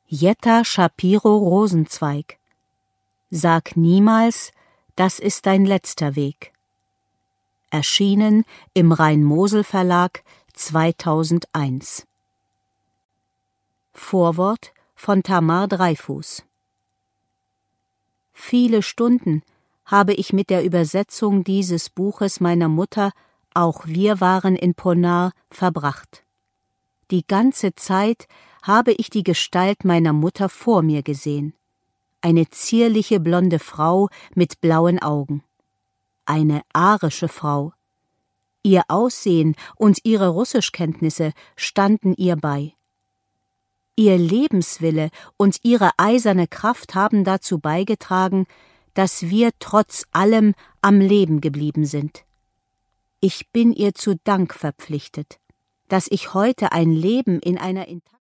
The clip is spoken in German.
Jetta Shapiro Rosenzweig. Sag niemals, das ist dein letzter Weg. Erschienen im Rhein-Mosel-Verlag 2001. Vorwort von Tamar Dreifuß. Viele Stunden habe ich mit der Übersetzung dieses Buches meiner Mutter »Auch wir waren in Ponar« verbracht. Die ganze Zeit habe ich die Gestalt meiner Mutter vor mir gesehen. Eine zierliche blonde Frau mit blauen Augen. Eine arische Frau. Ihr Aussehen und ihre Russischkenntnisse standen ihr bei. Ihr Lebenswille und ihre eiserne Kraft haben dazu beigetragen, dass wir trotz allem am Leben geblieben sind. Ich bin ihr zu Dank verpflichtet, dass ich heute ein Leben in einer